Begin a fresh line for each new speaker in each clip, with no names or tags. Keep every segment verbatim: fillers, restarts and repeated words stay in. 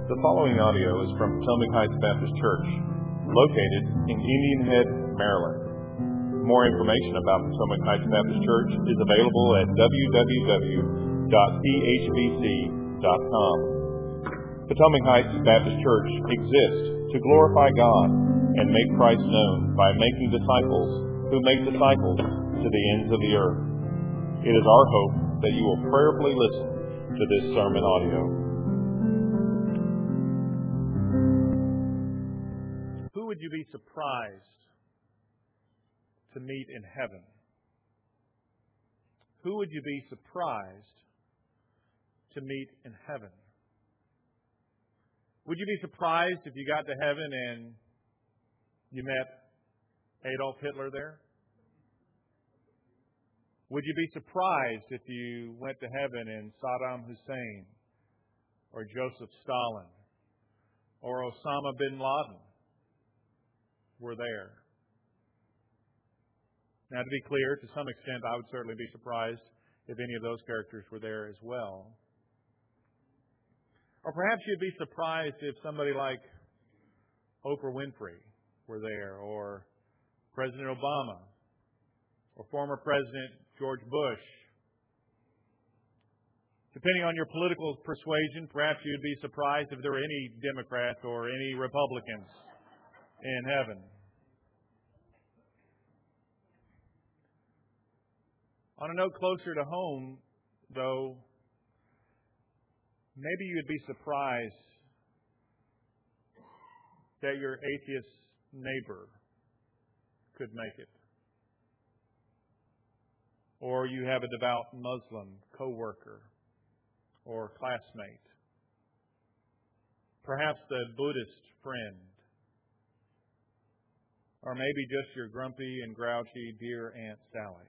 The following audio is from Potomac Heights Baptist Church, located in Indian Head, Maryland. More information about Potomac Heights Baptist Church is available at w w w dot p h b c dot com. Potomac Heights Baptist Church exists to glorify God and make Christ known by making disciples who make disciples to the ends of the earth. It is our hope that you will prayerfully listen to this sermon audio.
Who would you be surprised to meet in heaven? Who would you be surprised to meet in heaven? Would you be surprised if you got to heaven and you met Adolf Hitler there? Would you be surprised if you went to heaven and Saddam Hussein or Joseph Stalin or Osama bin Laden were there? Now, to be clear, to some extent, I would certainly be surprised if any of those characters were there as well. Or perhaps you'd be surprised if somebody like Oprah Winfrey were there, or President Obama, or former President George Bush. Depending on your political persuasion, perhaps you'd be surprised if there were any Democrats or any Republicans in heaven. On a note closer to home, though, maybe you'd be surprised that your atheist neighbor could make it. Or you have a devout Muslim coworker or classmate. Perhaps the Buddhist friend. Or maybe just your grumpy and grouchy dear Aunt Sally.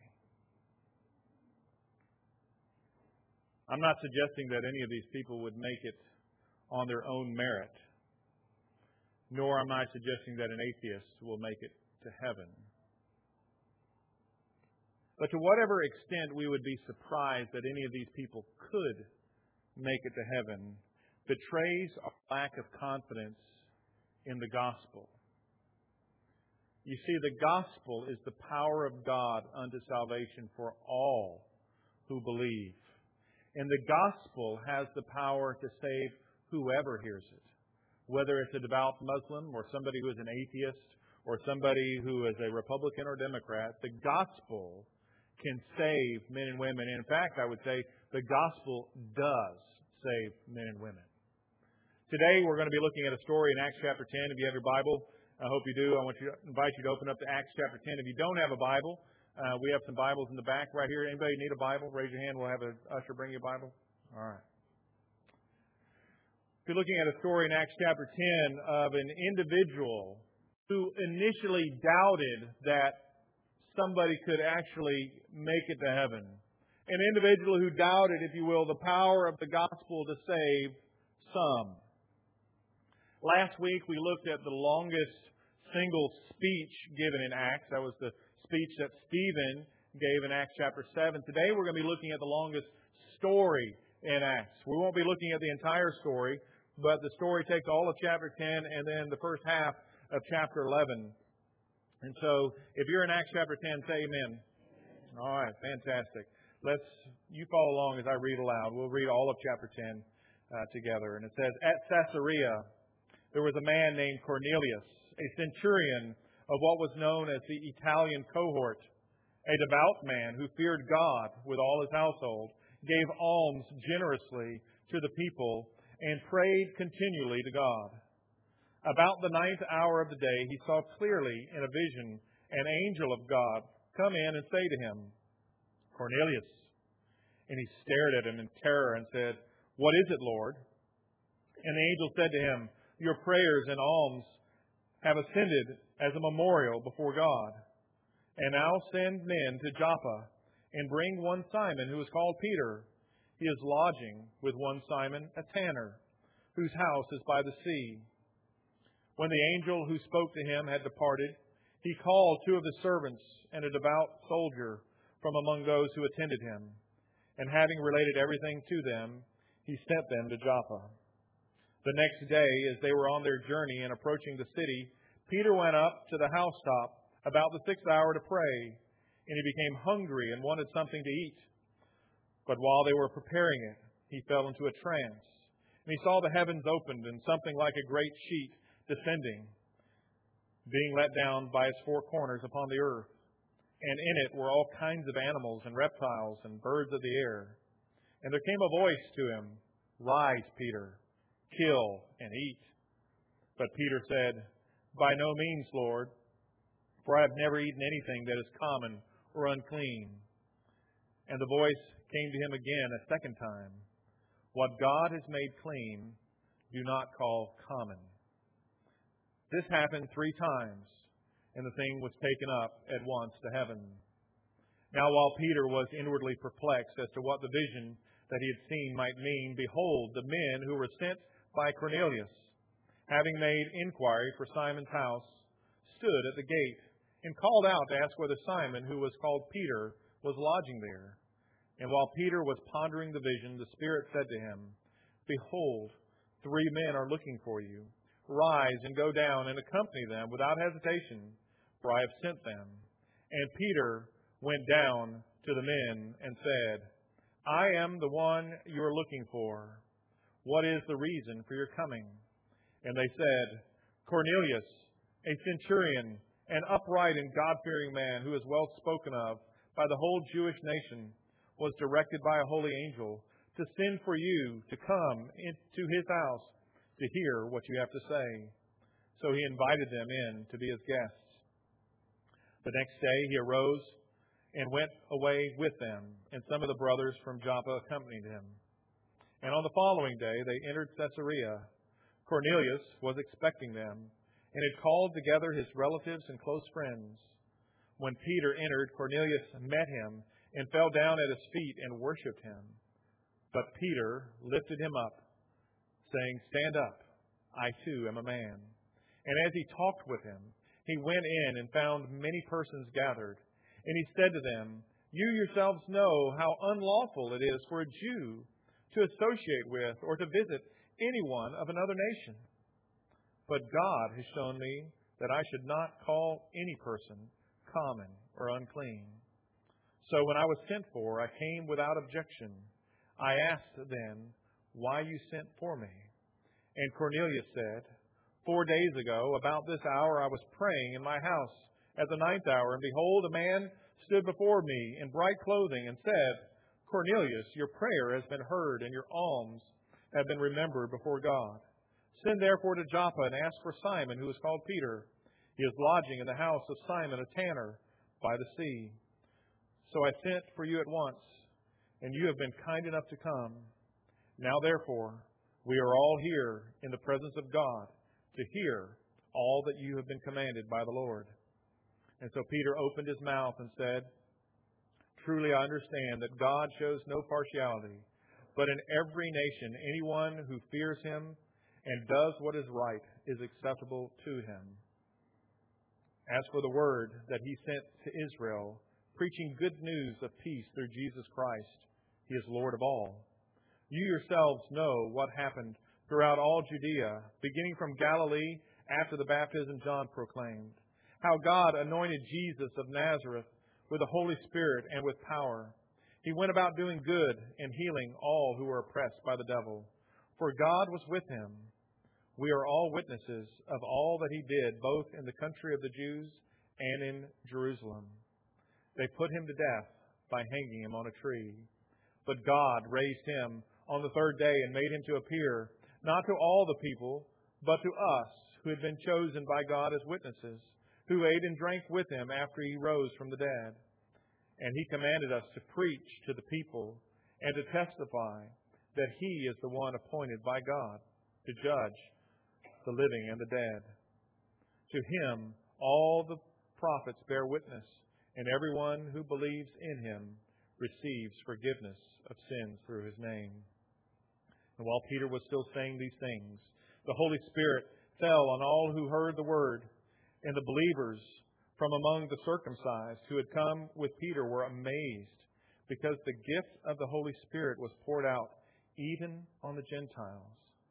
I'm not suggesting that any of these people would make it on their own merit, nor am I suggesting that an atheist will make it to heaven. But to whatever extent we would be surprised that any of these people could make it to heaven betrays our lack of confidence in the gospel. You see, the gospel is the power of God unto salvation for all who believe. And the gospel has the power to save whoever hears it, whether it's a devout Muslim or somebody who is an atheist or somebody who is a Republican or Democrat. The gospel can save men and women. And in fact, I would say the gospel does save men and women. Today, we're going to be looking at a story in Acts chapter ten. If you have your Bible, I hope you do. I want to invite you to open up to Acts chapter ten. If you don't have a Bible, Uh, we have some Bibles in the back right here. Anybody need a Bible? Raise your hand. We'll have an usher bring you a Bible. All right. If you're looking at a story in Acts chapter ten of an individual who initially doubted that somebody could actually make it to heaven. An individual who doubted, if you will, the power of the gospel to save some. Last week we looked at the longest single speech given in Acts. That was the speech that Stephen gave in Acts chapter seven. Today we're going to be looking at the longest story in Acts. We won't be looking at the entire story, but the story takes all of chapter ten and then the first half of chapter eleven. And so if you're in Acts chapter ten, say amen. All right, fantastic. Let's you follow along as I read aloud. We'll read all of chapter ten uh, together. And it says, "At Caesarea there was a man named Cornelius, a centurion of what was known as the Italian cohort, a devout man who feared God with all his household, gave alms generously to the people, and prayed continually to God. About the ninth hour of the day, he saw clearly in a vision an angel of God come in and say to him, 'Cornelius.' And he stared at him in terror and said, 'What is it, Lord?' And the angel said to him, 'Your prayers and alms have ascended as a memorial before God. And now send men to Joppa and bring one Simon who is called Peter. He is lodging with one Simon, a tanner, whose house is by the sea.' When the angel who spoke to him had departed, he called two of his servants and a devout soldier from among those who attended him. And having related everything to them, he sent them to Joppa. The next day, as they were on their journey and approaching the city, Peter went up to the housetop about the sixth hour to pray, and he became hungry and wanted something to eat. But while they were preparing it, he fell into a trance, and he saw the heavens opened and something like a great sheet descending, being let down by its four corners upon the earth. And in it were all kinds of animals and reptiles and birds of the air. And there came a voice to him, "Rise, Peter, kill and eat." But Peter said, "By no means, Lord, for I have never eaten anything that is common or unclean." And the voice came to him again a second time, "What God has made clean, do not call common." This happened three times, and the thing was taken up at once to heaven. Now while Peter was inwardly perplexed as to what the vision that he had seen might mean, behold, the men who were sent by Cornelius, having made inquiry for Simon's house, stood at the gate and called out to ask whether Simon, who was called Peter, was lodging there. And while Peter was pondering the vision, the Spirit said to him, "Behold, three men are looking for you. Rise and go down and accompany them without hesitation, for I have sent them." And Peter went down to the men and said, "I am the one you are looking for. What is the reason for your coming?" And they said, "Cornelius, a centurion, an upright and God-fearing man who is well spoken of by the whole Jewish nation, was directed by a holy angel to send for you to come into his house to hear what you have to say." So he invited them in to be his guests. The next day he arose and went away with them, and some of the brothers from Joppa accompanied him. And on the following day they entered Caesarea. Cornelius was expecting them, and had called together his relatives and close friends. When Peter entered, Cornelius met him and fell down at his feet and worshipped him. But Peter lifted him up, saying, "Stand up, I too am a man." And as he talked with him, he went in and found many persons gathered. And he said to them, "You yourselves know how unlawful it is for a Jew to associate with or to visit anyone of another nation. But God has shown me that I should not call any person common or unclean. So when I was sent for, I came without objection. I asked then why you sent for me. And Cornelius said, Four days ago, about this hour, I was praying in my house at the ninth hour, and behold, a man stood before me in bright clothing and said, Cornelius, your prayer has been heard, and your alms have been remembered before God. Send therefore to Joppa and ask for Simon, who is called Peter. He is lodging in the house of Simon, a tanner, by the sea. So I sent for you at once, and you have been kind enough to come. Now therefore, we are all here in the presence of God to hear all that you have been commanded by the Lord." And so Peter opened his mouth and said, "Truly I understand that God shows no partiality, but in every nation anyone who fears him and does what is right is acceptable to him. As for the word that he sent to Israel, preaching good news of peace through Jesus Christ, he is Lord of all. You yourselves know what happened throughout all Judea, beginning from Galilee after the baptism John proclaimed, how God anointed Jesus of Nazareth with the Holy Spirit and with power. He went about doing good and healing all who were oppressed by the devil, for God was with him. We are all witnesses of all that he did, both in the country of the Jews and in Jerusalem. They put him to death by hanging him on a tree. But God raised him on the third day and made him to appear, not to all the people, but to us who had been chosen by God as witnesses, who ate and drank with him after he rose from the dead. And he commanded us to preach to the people and to testify that he is the one appointed by God to judge the living and the dead. To him all the prophets bear witness, and everyone who believes in him receives forgiveness of sins through his name." And while Peter was still saying these things, the Holy Spirit fell on all who heard the word, and the believers from among the circumcised who had come with Peter were amazed, because the gift of the Holy Spirit was poured out even on the Gentiles.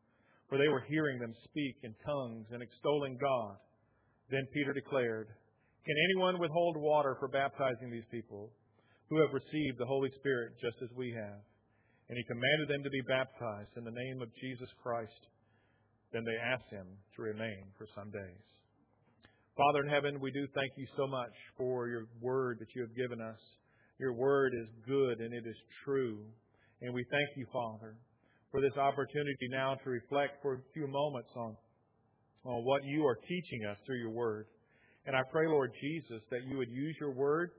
for they were hearing them speak in tongues and extolling God. Then Peter declared, "Can anyone withhold water for baptizing these people who have received the Holy Spirit just as we have?" And he commanded them to be baptized in the name of Jesus Christ. Then they asked him to remain for some days. Father in heaven, we do thank you so much for your word that you have given us. Your word is good and it is true. And we thank you, Father, for this opportunity now to reflect for a few moments on, on what you are teaching us through your word. And I pray, Lord Jesus, that you would use your word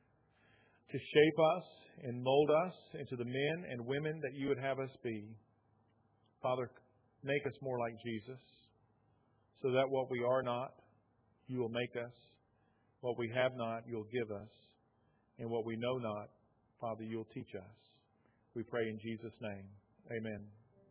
to shape us and mold us into the men and women that you would have us be. Father, make us more like Jesus so that what we are not, you will make us. What we have not, you'll give us. And what we know not, Father, you'll teach us. We pray in Jesus' name. Amen.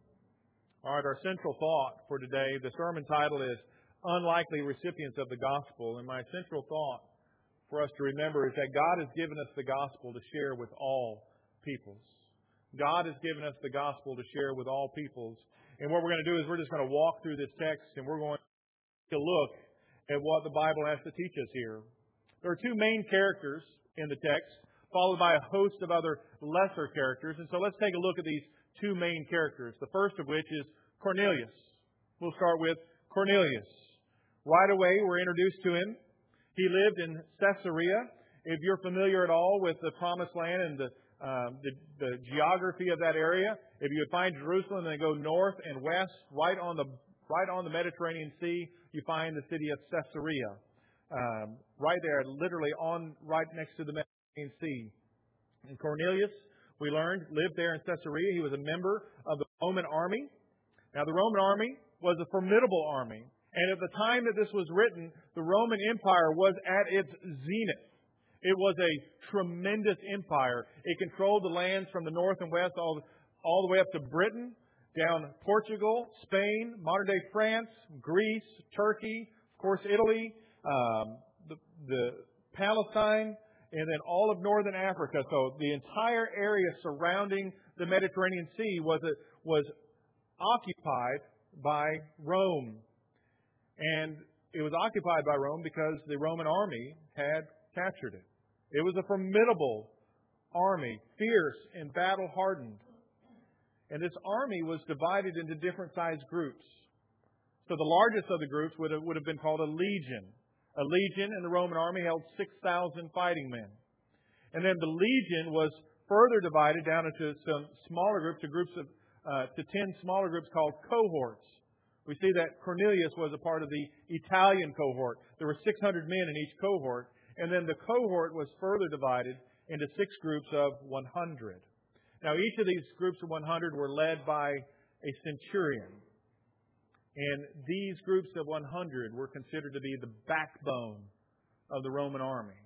All right, our central thought for today, the sermon title is Unlikely Recipients of the Gospel. And my central thought for us to remember is that God has given us the gospel to share with all peoples. God has given us the gospel to share with all peoples. And what we're going to do is we're just going to walk through this text and we're going to take a look at what the Bible has to teach us here. There are two main characters in the text, followed by a host of other lesser characters. And so let's take a look at these two main characters, the first of which is Cornelius. We'll start with Cornelius. Right away, we're introduced to him. He lived in Caesarea. If you're familiar at all with the Promised Land and the, um, the, the geography of that area, if you would find Jerusalem and then go north and west, right on the right on the Mediterranean Sea, you find the city of Caesarea. Um, right there, literally on right next to the Mediterranean Sea. And Cornelius, we learned, lived there in Caesarea. He was a member of the Roman army. Now, the Roman army was a formidable army. And at the time that this was written, the Roman Empire was at its zenith. It was a tremendous empire. It controlled the lands from the north and west all, all the way up to Britain, down Portugal, Spain, modern-day France, Greece, Turkey, of course, Italy, um, the, the Palestine, and then all of northern Africa. So the entire area surrounding the Mediterranean Sea was, a, was occupied by Rome. And it was occupied by Rome because the Roman army had captured it. It was a formidable army, fierce and battle-hardened. And this army was divided into different sized groups. So the largest of the groups would have, would have been called a legion. A legion in the Roman army held six thousand fighting men. And then the legion was further divided down into some smaller groups, to groups of uh, to ten smaller groups called cohorts. We see that Cornelius was a part of the Italian cohort. There were six hundred men in each cohort. And then the cohort was further divided into six groups of one hundred. Now, each of these groups of one hundred were led by a centurion. And these groups of one hundred were considered to be the backbone of the Roman army.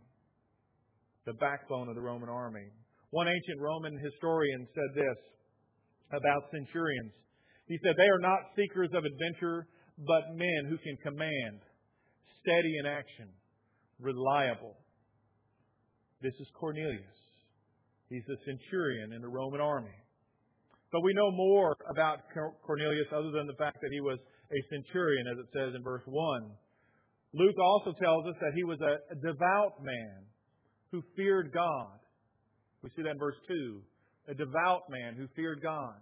The backbone of the Roman army. One ancient Roman historian said this about centurions. He said, "They are not seekers of adventure, but men who can command, steady in action, reliable." This is Cornelius. He's a centurion in the Roman army. But we know more about Cornelius other than the fact that he was a centurion, as it says in verse one. Luke also tells us that he was a devout man who feared God. We see that in verse two. A devout man who feared God.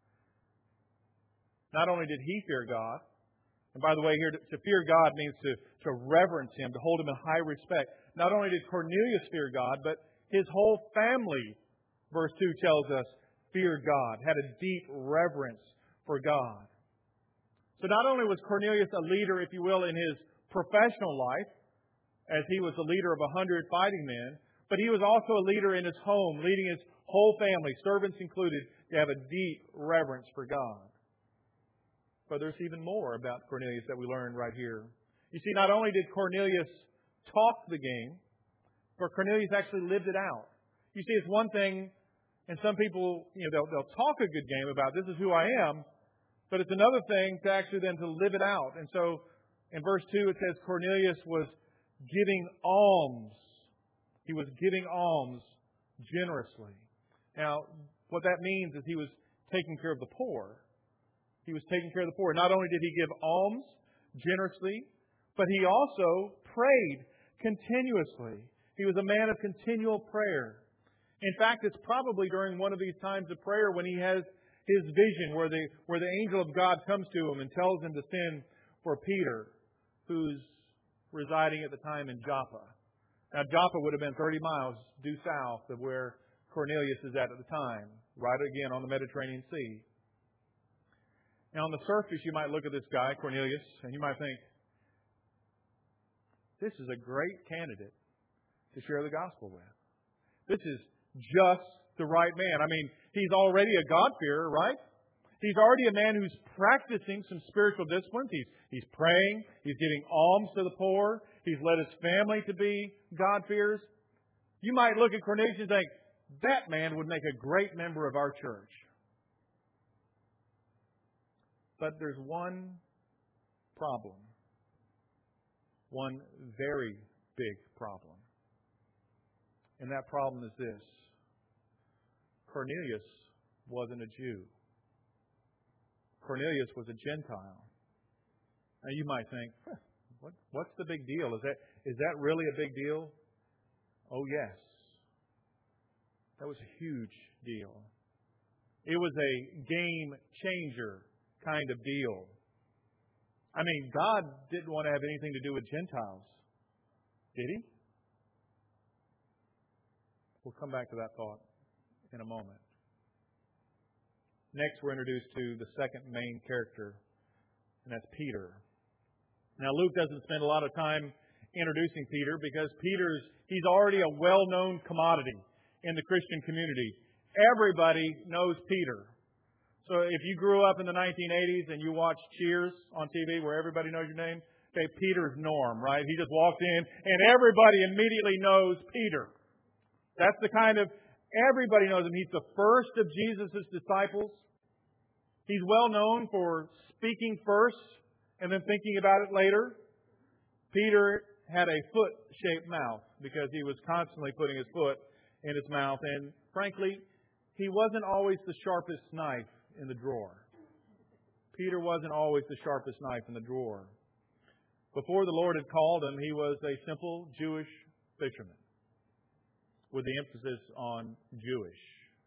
Not only did he fear God, and by the way, here to fear God means to, to reverence Him, to hold Him in high respect. Not only did Cornelius fear God, but his whole family, verse two tells us, feared God, had a deep reverence for God. So not only was Cornelius a leader, if you will, in his professional life, as he was the leader of a hundred fighting men, but he was also a leader in his home, leading his whole family, servants included, to have a deep reverence for God. But there's even more about Cornelius that we learn right here. You see, not only did Cornelius talk the game, but Cornelius actually lived it out. You see, it's one thing, and some people, you know, they'll, they'll talk a good game about this is who I am, but it's another thing to actually then to live it out. And so in verse two it says Cornelius was giving alms. He was giving alms generously. Now, what that means is he was taking care of the poor. He was taking care of the poor. Not only did he give alms generously, but he also prayed continuously. He was a man of continual prayer. In fact, it's probably during one of these times of prayer when he has his vision where the, where the angel of God comes to him and tells him to send for Peter, who's residing at the time in Joppa. Now, Joppa would have been thirty miles due south of where Cornelius is at at the time, right again on the Mediterranean Sea. Now, on the surface, you might look at this guy, Cornelius, and you might think, this is a great candidate to share the gospel with. This is just the right man. I mean, he's already a God-fearer, right? He's already a man who's practicing some spiritual disciplines. He's, he's praying. He's giving alms to the poor. He's led his family to be God-fearers. You might look at Cornelius and think, that man would make a great member of our church. But there's one problem. One very big problem. And that problem is this. Cornelius wasn't a Jew. Cornelius was a Gentile. Now you might think, huh, what, what's the big deal? Is that, is that really a big deal? Oh yes. That was a huge deal. It was a game changer kind of deal. I mean, God didn't want to have anything to do with Gentiles. Did He? We'll come back to that thought in a moment. Next, we're introduced to the second main character, and that's Peter. Now, Luke doesn't spend a lot of time introducing Peter because Peter's, he's already a well-known commodity in the Christian community. Everybody knows Peter. So if you grew up in the nineteen eighties and you watched Cheers on T V where everybody knows your name, okay, Peter's Norm, right? He just walks in and everybody immediately knows Peter. That's the kind of, everybody knows him. He's the first of Jesus' disciples. He's well known for speaking first and then thinking about it later. Peter had a foot-shaped mouth because he was constantly putting his foot in his mouth. And frankly, he wasn't always the sharpest knife in the drawer. Peter wasn't always the sharpest knife in the drawer. Before the Lord had called him, he was a simple Jewish fisherman, with the emphasis on Jewish.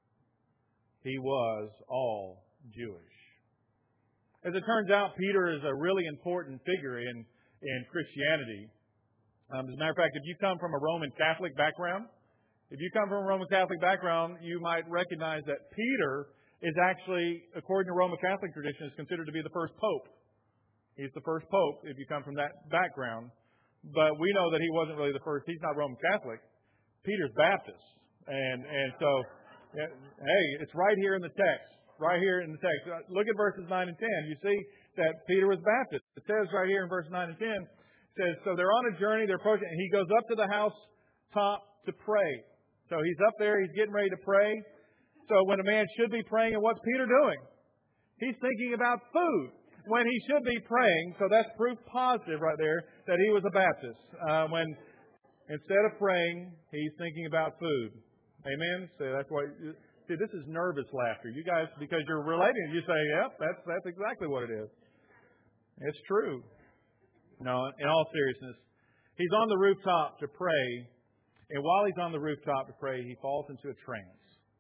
He was all Jewish. As it turns out, Peter is a really important figure in, in Christianity. Um, as a matter of fact, if you come from a Roman Catholic background, if you come from a Roman Catholic background, you might recognize that Peter is actually, according to Roman Catholic tradition, is considered to be the first pope. He's the first pope if you come from that background. But we know that he wasn't really the first. He's not Roman Catholic. Peter's Baptist. And and so, hey, it's right here in the text. Right here in the text. Look at verses nine and ten. You see that Peter was Baptist. It says right here in verse nine and ten, it says, so they're on a journey, they're approaching, and he goes up to the house top to pray. So he's up there, he's getting ready to pray. So when a man should be praying, and what's Peter doing? He's thinking about food when he should be praying. So that's proof positive right there that he was a Baptist. Uh, when instead of praying, he's thinking about food. Amen? So that's why. See, this is nervous laughter. You guys, because you're relating, you say, yep, that's that's exactly what it is. It's true. No, in all seriousness, he's on the rooftop to pray, and while he's on the rooftop to pray, he falls into a trance.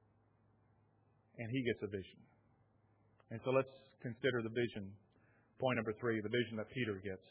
And he gets a vision. And so let's consider the vision. Point number three, the vision that Peter gets.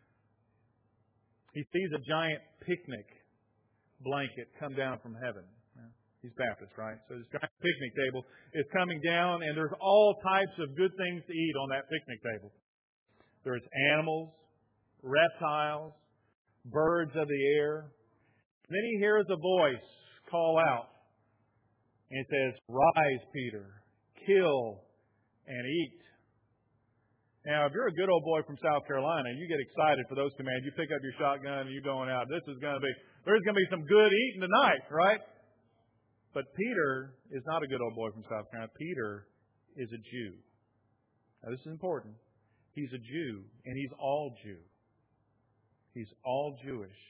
He sees a giant picnic blanket come down from heaven. He's Baptist, right? So this giant picnic table is coming down, and there's all types of good things to eat on that picnic table. There's animals, reptiles, birds of the air. And then he hears a voice call out. And it says, rise, Peter, kill and eat. Now, if you're a good old boy from South Carolina, you get excited for those commands. You pick up your shotgun and you're going out. This is going to be, there's going to be some good eating tonight, right? But Peter is not a good old boy from South Carolina. Peter is a Jew. Now, this is important. He's a Jew, and he's all Jew. He's all Jewish.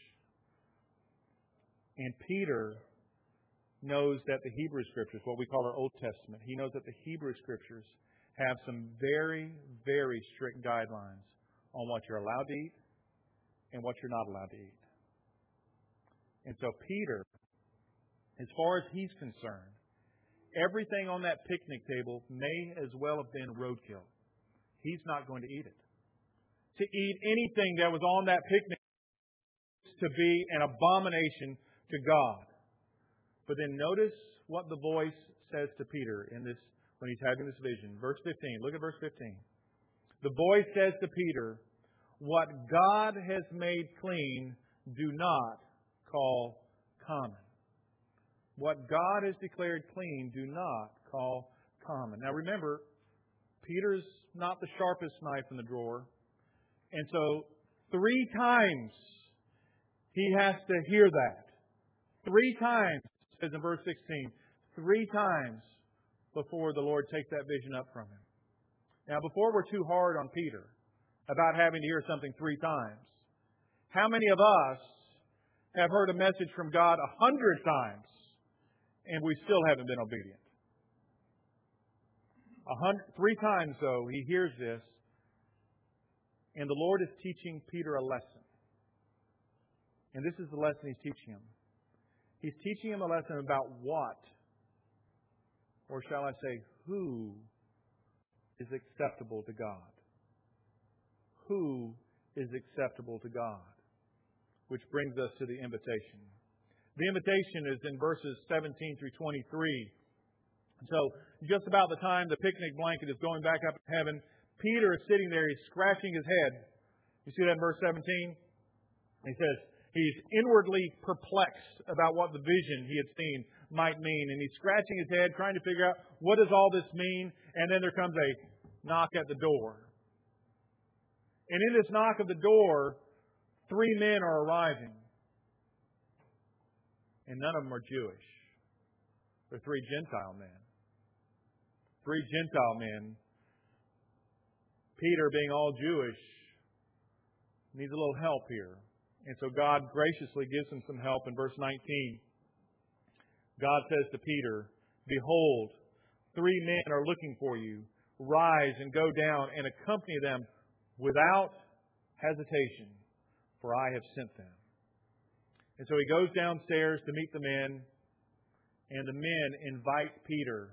And Peter knows that the Hebrew Scriptures, what we call our Old Testament, he knows that the Hebrew Scriptures have some very, very strict guidelines on what you're allowed to eat and what you're not allowed to eat. And so Peter, as far as he's concerned, everything on that picnic table may as well have been roadkill. He's not going to eat it. To eat anything that was on that picnic to be an abomination to God. But then notice what the voice says to Peter in this when he's having this vision. Verse fifteen. Look at verse fifteen. The voice says to Peter, "What God has made clean, do not call common." What God has declared clean, do not call common. Now remember, Peter's not the sharpest knife in the drawer. And so three times he has to hear that. Three times, it says in verse sixteen, three times before the Lord takes that vision up from him. Now before we're too hard on Peter about having to hear something three times, how many of us have heard a message from God a hundred times and we still haven't been obedient? A hundred, three times, though, he hears this, and the Lord is teaching Peter a lesson. And this is the lesson He's teaching him. He's teaching him a lesson about what, or shall I say, who is acceptable to God. Who is acceptable to God. Which brings us to the invitation. The invitation is in verses seventeen through twenty-three. So, just about the time the picnic blanket is going back up to heaven, Peter is sitting there, he's scratching his head. You see that in verse seventeen? He says, he's inwardly perplexed about what the vision he had seen might mean. And he's scratching his head, trying to figure out, what does all this mean? And then there comes a knock at the door. And in this knock at the door, three men are arriving. And none of them are Jewish. They're three Gentile men. Three Gentile men. Peter, being all Jewish, needs a little help here. And so God graciously gives him some help in verse nineteen. God says to Peter, "Behold, three men are looking for you. Rise and go down and accompany them without hesitation, for I have sent them." And so he goes downstairs to meet the men, and the men invite Peter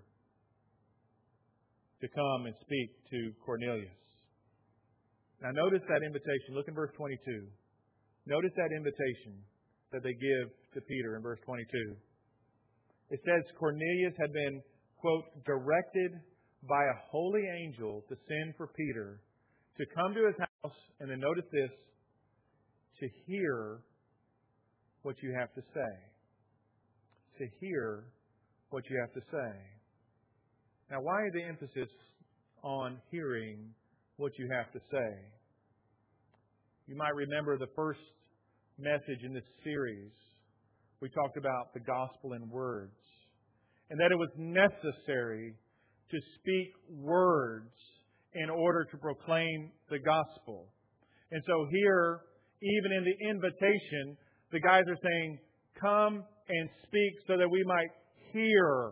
to come and speak to Cornelius. Now notice that invitation. Look in verse twenty-two. Notice that invitation that they give to Peter in verse twenty-two. It says Cornelius had been, quote, directed by a holy angel to send for Peter to come to his house, and then notice this, to hear what you have to say. To hear what you have to say. Now, why the emphasis on hearing what you have to say? You might remember the first message in this series. We talked about the gospel in words. And that it was necessary to speak words in order to proclaim the gospel. And so here, even in the invitation, the guys are saying, come and speak so that we might hear.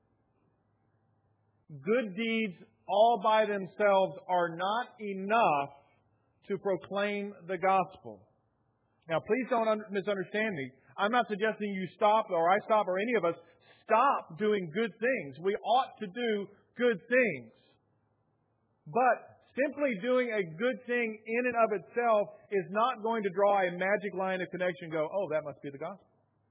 Good deeds all by themselves are not enough to proclaim the gospel. Now, please don't un- misunderstand me. I'm not suggesting you stop, or I stop, or any of us stop doing good things. We ought to do good things. But simply doing a good thing in and of itself is not going to draw a magic line of connection and go, oh, that must be the gospel.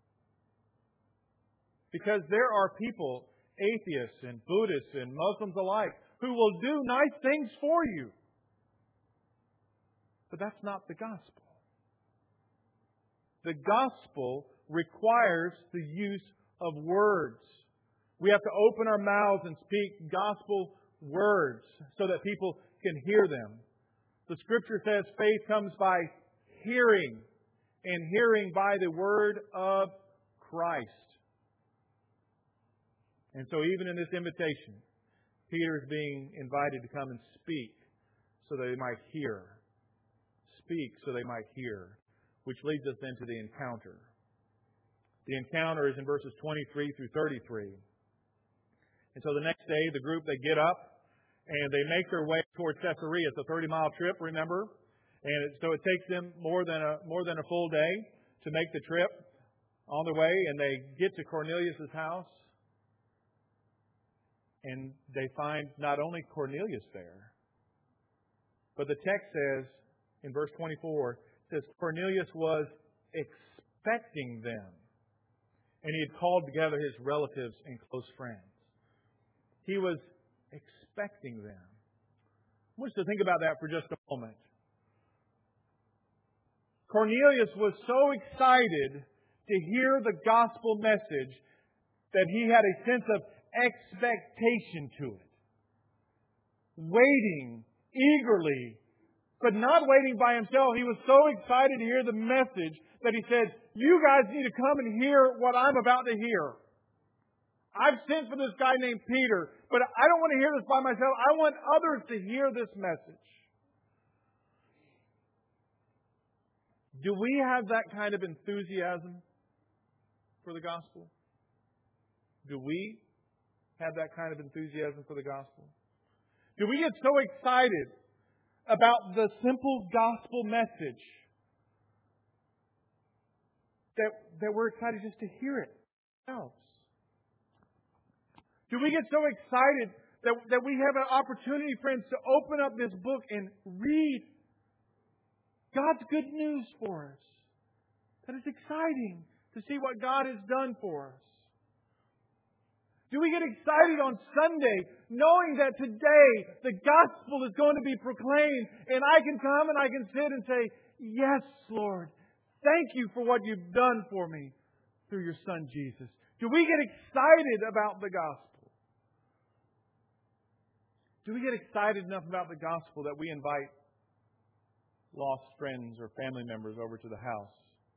Because there are people, atheists and Buddhists and Muslims alike, who will do nice things for you. But that's not the gospel. The gospel requires the use of words. We have to open our mouths and speak gospel words so that people can hear them. The Scripture says faith comes by hearing, and hearing by the word of Christ. And so even in this invitation, Peter is being invited to come and speak so that they might hear. Speak so they might hear. Which leads us then to the encounter. The encounter is in verses twenty-three through thirty-three. And so the next day, the group, they get up And they make their way towards Caesarea. It's a thirty-mile trip, remember? And it, so it takes them more than a more than a full day to make the trip on their way. And they get to Cornelius' house. And they find not only Cornelius there, but the text says, in verse twenty-four, it says, Cornelius was expecting them. And he had called together his relatives and close friends. He was expecting them. I want you to think about that for just a moment. Cornelius was so excited to hear the gospel message that he had a sense of expectation to it. Waiting eagerly, but not waiting by himself. He was so excited to hear the message that he said, you guys need to come and hear what I'm about to hear. I've sent for this guy named Peter, but I don't want to hear this by myself. I want others to hear this message. Do we have that kind of enthusiasm for the gospel? Do we have that kind of enthusiasm for the gospel? Do we get so excited about the simple gospel message that, that we're excited just to hear it ourselves? Do we get so excited that, that we have an opportunity, friends, to open up this book and read God's good news for us? That it's exciting to see what God has done for us. Do we get excited on Sunday knowing that today the gospel is going to be proclaimed and I can come and I can sit and say, yes, Lord, thank you for what you've done for me through your Son Jesus? Do we get excited about the gospel? Do we get excited enough about the gospel that we invite lost friends or family members over to the house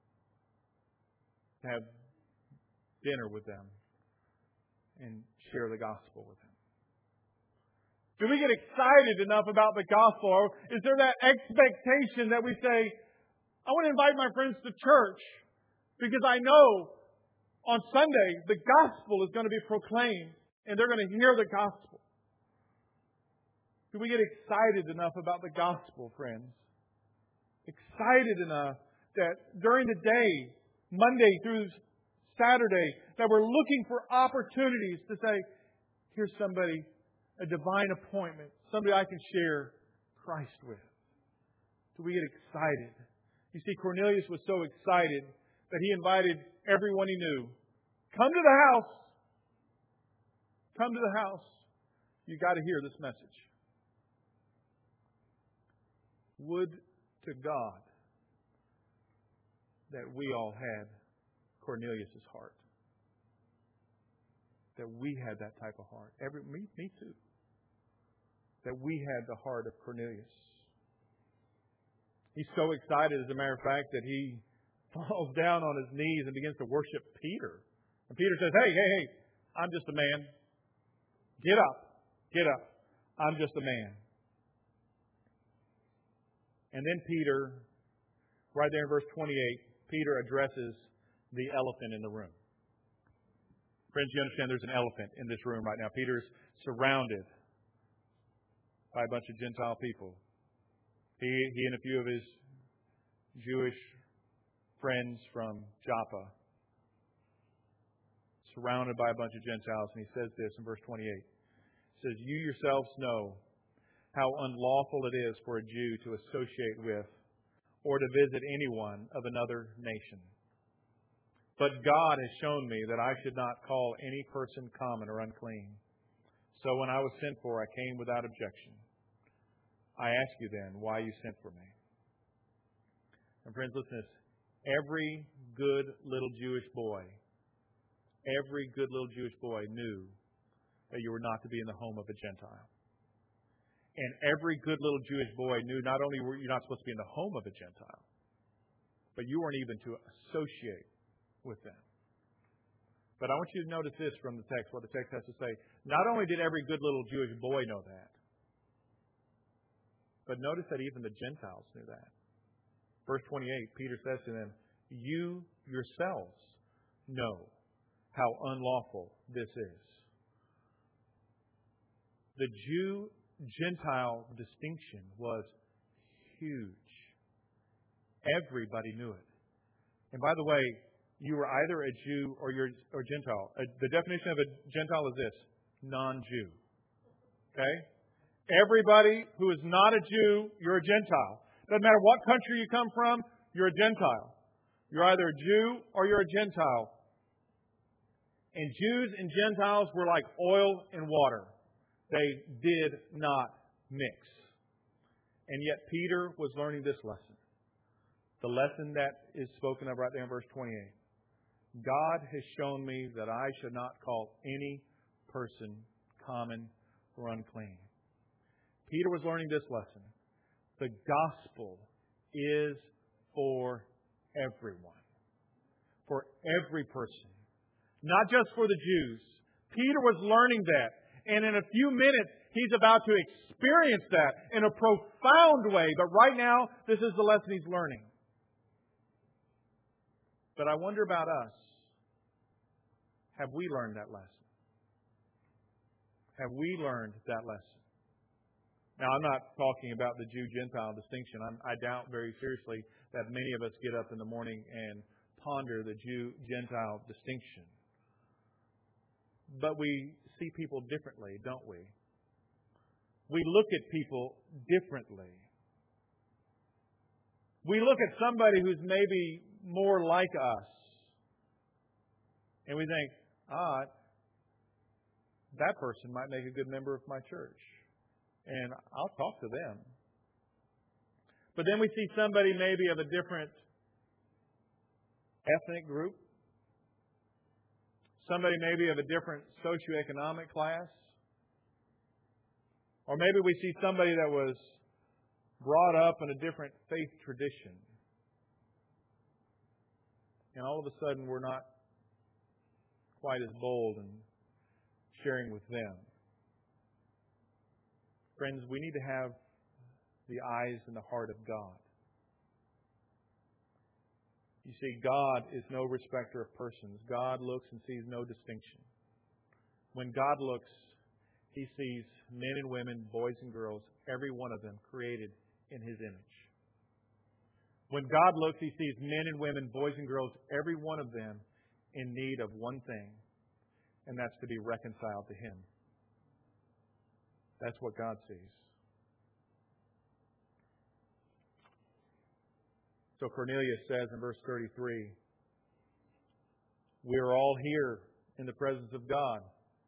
to have dinner with them and share the gospel with them? Do we get excited enough about the gospel? Or is there that expectation that we say, I want to invite my friends to church because I know on Sunday the gospel is going to be proclaimed and they're going to hear the gospel? Do we get excited enough about the gospel, friends? Excited enough that during the day, Monday through Saturday, that we're looking for opportunities to say, here's somebody, a divine appointment, somebody I can share Christ with. Do we get excited? You see, Cornelius was so excited that he invited everyone he knew. Come to the house. Come to the house. You got to hear this message. Would to God that we all had Cornelius' heart. That we had that type of heart. Every me, me too. That we had the heart of Cornelius. He's so excited, as a matter of fact, that he falls down on his knees and begins to worship Peter. And Peter says, hey, hey, hey, I'm just a man. Get up. Get up. I'm just a man. And then Peter, right there in verse twenty-eight, Peter addresses the elephant in the room. Friends, you understand there's an elephant in this room right now. Peter's surrounded by a bunch of Gentile people. He, he and a few of his Jewish friends from Joppa, surrounded by a bunch of Gentiles. And he says this in verse twenty-eight. He says, you yourselves know how unlawful it is for a Jew to associate with or to visit anyone of another nation. But God has shown me that I should not call any person common or unclean. So when I was sent for, I came without objection. I ask you then why you sent for me. And friends, listen to this. Every good little Jewish boy, every good little Jewish boy knew that you were not to be in the home of a Gentile. And every good little Jewish boy knew not only were you not supposed to be in the home of a Gentile, but you weren't even to associate with them. But I want you to notice this from the text, what the text has to say. Not only did every good little Jewish boy know that, but notice that even the Gentiles knew that. Verse twenty-eight, Peter says to them, you yourselves know how unlawful this is. The Jew Gentile distinction was huge. Everybody knew it. And by the way, you were either a Jew or you're or Gentile. Uh, the definition of a Gentile is this: non-Jew. Okay? Everybody who is not a Jew, you're a Gentile. Doesn't matter what country you come from, you're a Gentile. You're either a Jew or you're a Gentile. And Jews and Gentiles were like oil and water. They did not mix. And yet Peter was learning this lesson. The lesson that is spoken of right there in verse twenty-eight. God has shown me that I should not call any person common or unclean. Peter was learning this lesson. The gospel is for everyone. For every person. Not just for the Jews. Peter was learning that. And in a few minutes, he's about to experience that in a profound way. But right now, this is the lesson he's learning. But I wonder about us. Have we learned that lesson? Have we learned that lesson? Now, I'm not talking about the Jew-Gentile distinction. I'm, I doubt very seriously that many of us get up in the morning and ponder the Jew-Gentile distinction. But we see people differently, don't we? We look at people differently. We look at somebody who's maybe more like us, and we think, ah, that person might make a good member of my church, and I'll talk to them. But then we see somebody maybe of a different ethnic group, somebody maybe of a different socioeconomic class, or maybe we see somebody that was brought up in a different faith tradition. And all of a sudden we're not quite as bold in sharing with them. Friends, we need to have the eyes and the heart of God. You see, God is no respecter of persons. God looks and sees no distinction. When God looks, He sees men and women, boys and girls, every one of them created in His image. When God looks, He sees men and women, boys and girls, every one of them in need of one thing, and that's to be reconciled to Him. That's what God sees. So Cornelius says in verse thirty-three, we are all here in the presence of God.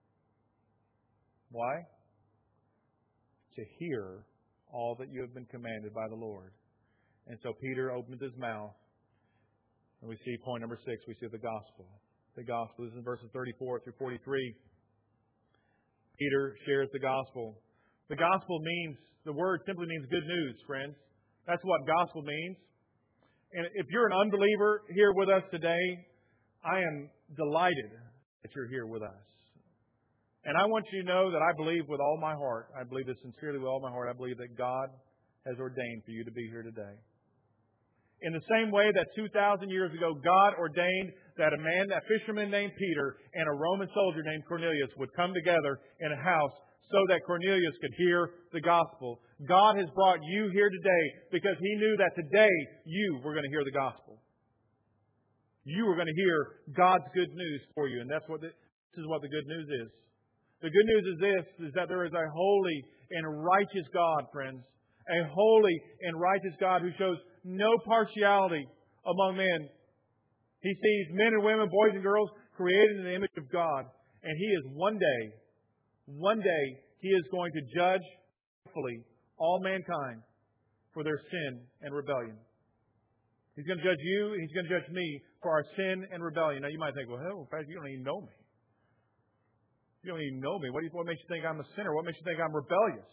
Why? To hear all that you have been commanded by the Lord. And so Peter opens his mouth, and we see point number six, we see the gospel. The gospel is in verses thirty-four through forty-three. Peter shares the gospel. The gospel means, the word simply means good news, friends. That's what gospel means. And if you're an unbeliever here with us today, I am delighted that you're here with us. And I want you to know that I believe with all my heart, I believe this sincerely with all my heart, I believe that God has ordained for you to be here today. In the same way that two thousand years ago, God ordained that a man, that fisherman named Peter, and a Roman soldier named Cornelius would come together in a house so that Cornelius could hear the gospel. God has brought you here today because He knew that today you were going to hear the gospel. You were going to hear God's good news for you. And that's what the, this is what the good news is. The good news is this, is that there is a holy and righteous God, friends. A holy and righteous God who shows no partiality among men. He sees men and women, boys and girls created in the image of God. And He is one day, one day, He is going to judge fully all mankind for their sin and rebellion. He's going to judge you, and He's going to judge me for our sin and rebellion. Now you might think, well, hell, in fact, you don't even know me. You don't even know me. What, do you, what makes you think I'm a sinner? What makes you think I'm rebellious?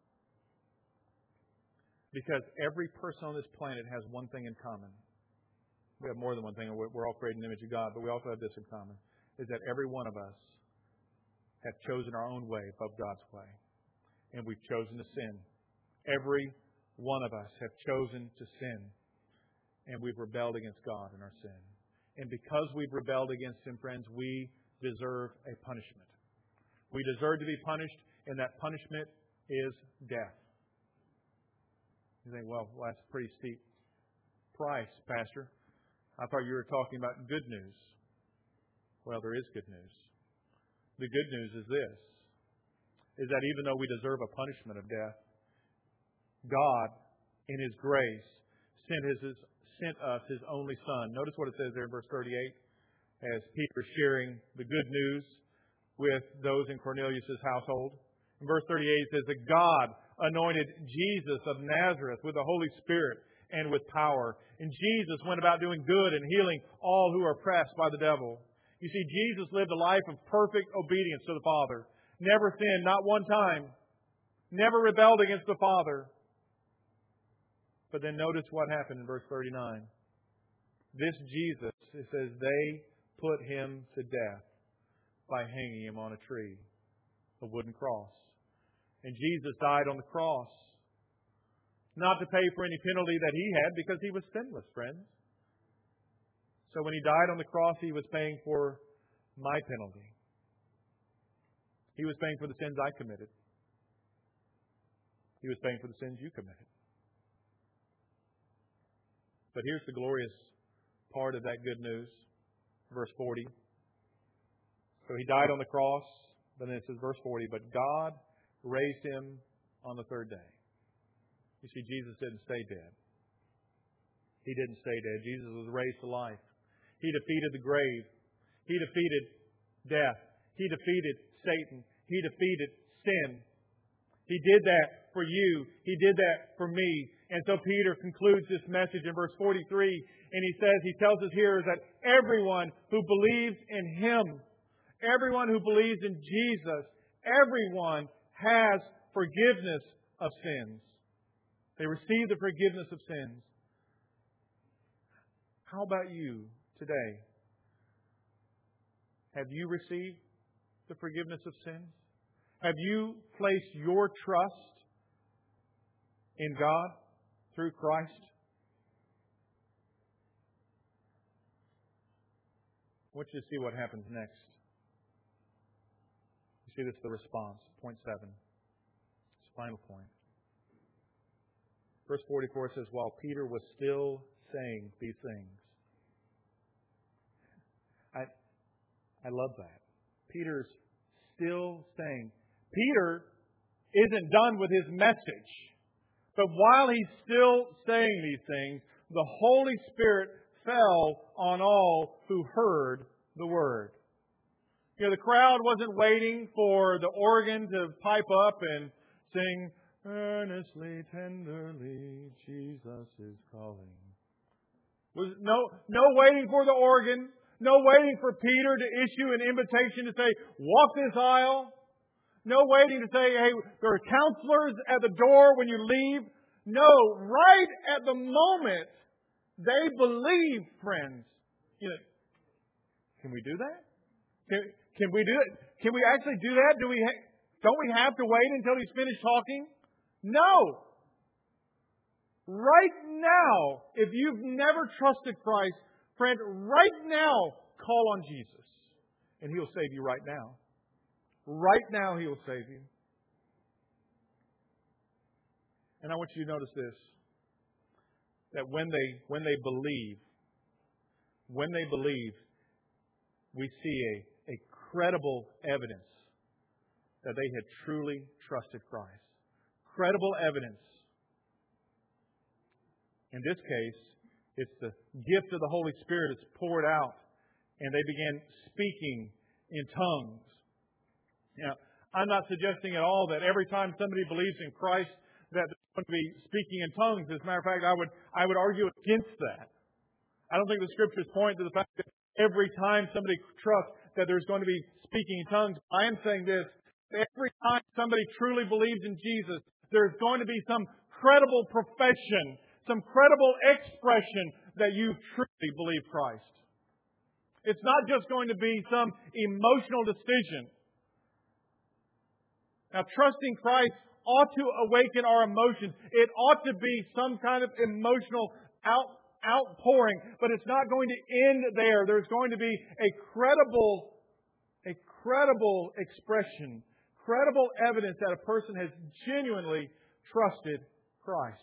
Because every person on this planet has one thing in common. We have more than one thing. We're all created in the image of God, but we also have this in common, is that every one of us have chosen our own way above God's way. And we've chosen to sin. Every one of us have chosen to sin. And we've rebelled against God in our sin. And because we've rebelled against Him, friends, we deserve a punishment. We deserve to be punished, and that punishment is death. You think, well, well, that's a pretty steep price, Pastor. I thought you were talking about good news. Well, there is good news. The good news is this, is that even though we deserve a punishment of death, God, in His grace, sent, his, sent us His only Son. Notice what it says there in verse thirty-eight, as Peter is sharing the good news with those in Cornelius' household. In verse thirty-eight, it says that God anointed Jesus of Nazareth with the Holy Spirit and with power. And Jesus went about doing good and healing all who are oppressed by the devil. You see, Jesus lived a life of perfect obedience to the Father. Never sinned, not one time. Never rebelled against the Father. But then notice what happened in verse thirty-nine. This Jesus, it says, they put Him to death by hanging Him on a tree, a wooden cross. And Jesus died on the cross, not to pay for any penalty that He had, because He was sinless, friends. So when He died on the cross, He was paying for my penalty. He was paying for the sins I committed. He was paying for the sins you committed. But here's the glorious part of that good news. Verse forty. So He died on the cross, but then it says verse forty, but God raised Him on the third day. You see, Jesus didn't stay dead. He didn't stay dead. Jesus was raised to life. He defeated the grave. He defeated death. He defeated Satan. He defeated sin. He did that for you. He did that for me. And so Peter concludes this message in verse forty-three, and he says, he tells us here that everyone who believes in Him, everyone who believes in Jesus, everyone has forgiveness of sins. They receive the forgiveness of sins. How about you today? Have you received the forgiveness of sins? Have you placed your trust in God through Christ? I want you to see what happens next. You see, this is the response. Point seven. It's the final point. Verse forty-four says, while Peter was still saying these things. I, I love that. Peter's still saying. Peter isn't done with his message. But while he's still saying these things, the Holy Spirit fell on all who heard the Word. You know, the crowd wasn't waiting for the organ to pipe up and sing, earnestly, tenderly, Jesus is calling. Was no, no waiting for the organ. No waiting for Peter to issue an invitation to say, walk this aisle. No waiting to say, hey, there are counselors at the door when you leave. No, right at the moment, they believe, friends. You know, can we do that? Can, can we do it? Can we actually do that? Do we? Ha- don't we have to wait until He's finished talking? No. Right now, if you've never trusted Christ, friend, right now, call on Jesus. And He'll save you right now. Right now, He will save you. And I want you to notice this. That when they when they believe, when they believe, we see a, a credible evidence that they had truly trusted Christ. Credible evidence. In this case, it's the gift of the Holy Spirit is poured out, and they began speaking in tongues. Now, I'm not suggesting at all that every time somebody believes in Christ that they're going to be speaking in tongues. As a matter of fact, I would I would argue against that. I don't think the Scriptures point to the fact that every time somebody trusts that there's going to be speaking in tongues. I am saying this. Every time somebody truly believes in Jesus, there's going to be some credible profession, some credible expression that you truly believe Christ. It's not just going to be some emotional decision. Now, trusting Christ ought to awaken our emotions. It ought to be some kind of emotional out, outpouring, but it's not going to end there. There's going to be a credible, a credible expression, credible evidence that a person has genuinely trusted Christ.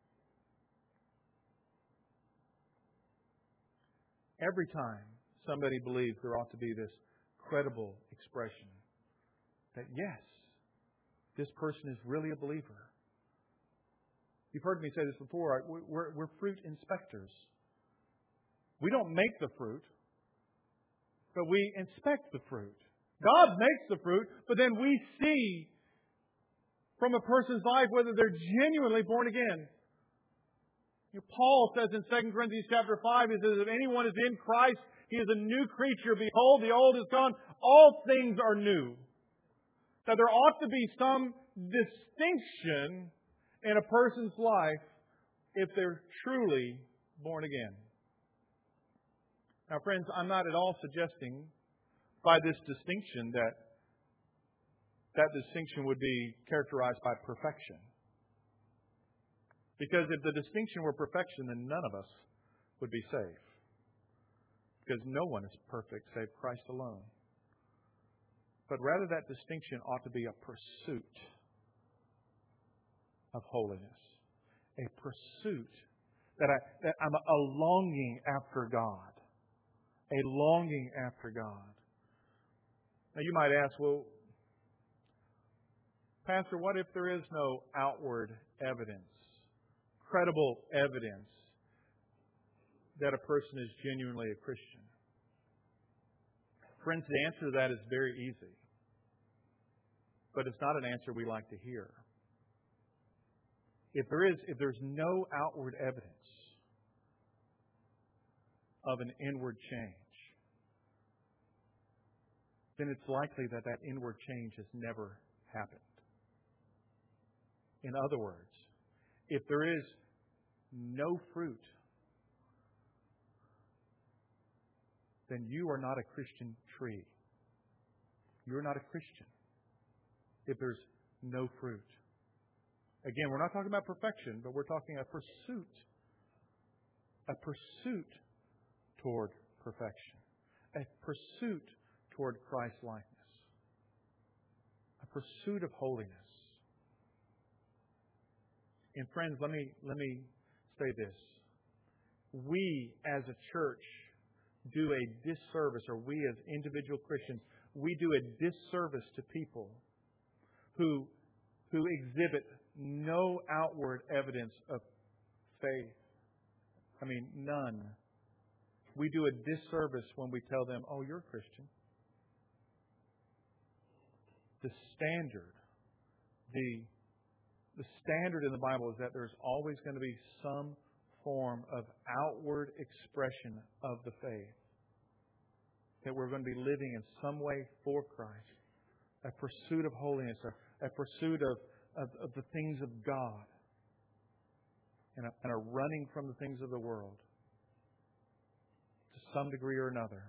Every time somebody believes, there ought to be this credible expression that, yes, this person is really a believer. You've heard me say this before. We're, we're fruit inspectors. We don't make the fruit, but we inspect the fruit. God makes the fruit, but then we see from a person's life whether they're genuinely born again. You know, Paul says in Second Corinthians chapter five, he says, if anyone is in Christ, he is a new creature. Behold, the old is gone. All things are new. That there ought to be some distinction in a person's life if they're truly born again. Now, friends, I'm not at all suggesting by this distinction that that distinction would be characterized by perfection. Because if the distinction were perfection, then none of us would be saved. Because no one is perfect save Christ alone. But rather that distinction ought to be a pursuit of holiness. A pursuit that, I, that I'm a longing after God. A longing after God. Now you might ask, well, Pastor, what if there is no outward evidence, credible evidence that a person is genuinely a Christian? Friends, the answer to that is very easy. But it's not an answer we like to hear. If there is, if there's no outward evidence of an inward change, then it's likely that that inward change has never happened. In other words, if there is no fruit, then you are not a Christian tree. You're not a Christian if there's no fruit. Again, we're not talking about perfection, but we're talking a pursuit. A pursuit toward perfection. A pursuit toward Christ-likeness. A pursuit of holiness. And friends, let me let me say this. We as a church do a disservice, or we as individual Christians, we do a disservice to people who who exhibit no outward evidence of faith. I mean, none. We do a disservice when we tell them, oh, you're a Christian. The standard, the, the standard in the Bible is that there's always going to be some form of outward expression of the faith. That we're going to be living in some way for Christ. A pursuit of holiness, a, a pursuit of, of, of the things of God. And a, and a running from the things of the world. To some degree or another.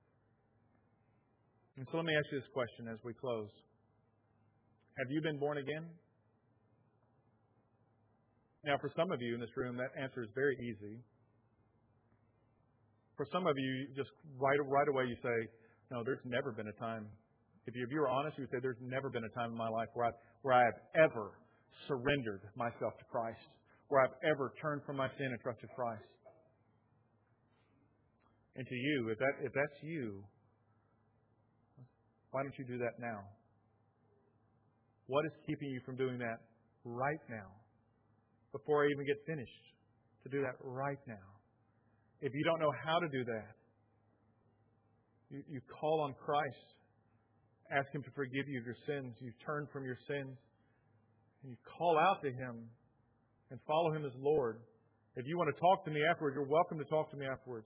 And so let me ask you this question as we close. Have you been born again? Now, for some of you in this room, that answer is very easy. For some of you, just right, right away you say, no, there's never been a time. If you, if you were honest, you would say, there's never been a time in my life where I, where I have ever surrendered myself to Christ. Where I've ever turned from my sin and trusted Christ. And to you, if that if that's you, why don't you do that now? What is keeping you from doing that right now? Before I even get finished, to do that right now. If you don't know how to do that, you, you call on Christ, ask Him to forgive you of your sins. You turn from your sins, and you call out to Him and follow Him as Lord. If you want to talk to me afterwards, you're welcome to talk to me afterwards.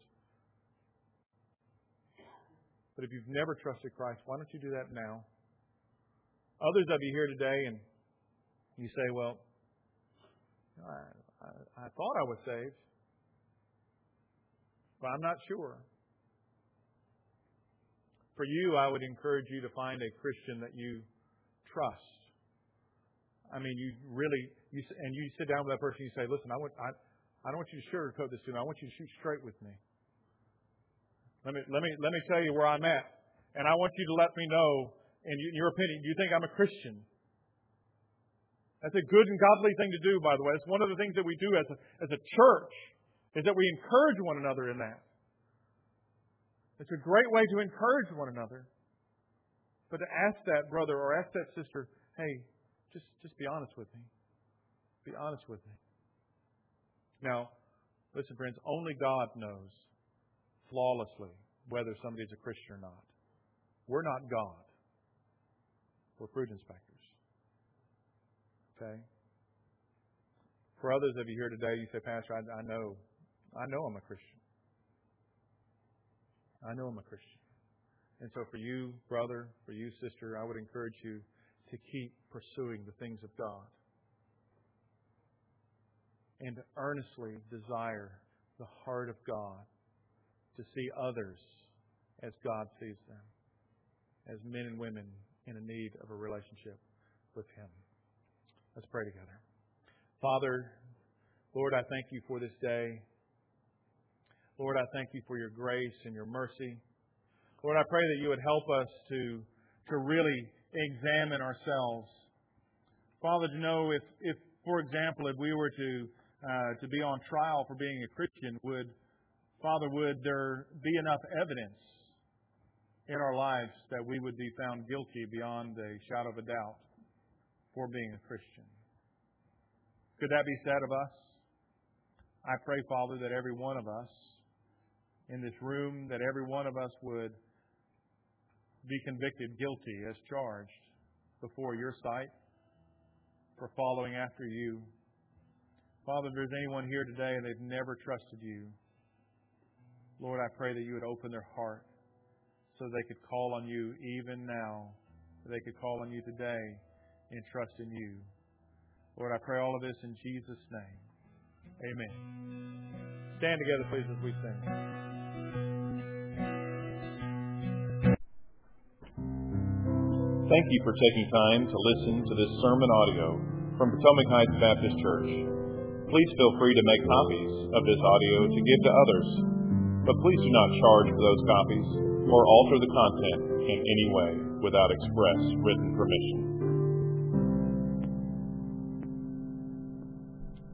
But if you've never trusted Christ, why don't you do that now? Others of you here today, and you say, well, I, I, I thought I was saved, but I'm not sure. For you, I would encourage you to find a Christian that you trust. I mean, you really, you, and you sit down with that person and you say, listen, I, want, I, I don't want you to sugarcoat this to me. I want you to shoot straight with me. Let me, let me, let me tell you where I'm at. And I want you to let me know in your opinion, do you think I'm a Christian? That's a good and godly thing to do, by the way. It's one of the things that we do as a, as a church, is that we encourage one another in that. It's a great way to encourage one another. But to ask that brother or ask that sister, hey, just, just be honest with me. Be honest with me. Now, listen, friends, only God knows flawlessly whether somebody's a Christian or not. We're not God. We're fruit inspectors. Okay? For others of you here today, you say, Pastor, I, I know, I know I'm a Christian. I know I'm a Christian. And so for you, brother, for you, sister, I would encourage you to keep pursuing the things of God. And to earnestly desire the heart of God to see others as God sees them, as men and women in a need of a relationship with Him. Let's pray together. Father, Lord, I thank You for this day. Lord, I thank You for Your grace and Your mercy. Lord, I pray that You would help us to, to really examine ourselves. Father, to know if, if, for example, if we were to uh, to be on trial for being a Christian, would, Father, would there be enough evidence in our lives that we would be found guilty beyond a shadow of a doubt for being a Christian? Could that be said of us? I pray, Father, that every one of us in this room, that every one of us would be convicted guilty as charged before Your sight for following after You. Father, if there's anyone here today and they've never trusted You, Lord, I pray that You would open their heart so they could call on You even now. They could call on You today and trust in You. Lord, I pray all of this in Jesus' name. Amen. Stand together, please, as we sing.
Thank you for taking time to listen to this sermon audio from Potomac Heights Baptist Church. Please feel free to make copies of this audio to give to others, but please do not charge for those copies or alter the content in any way without express written permission.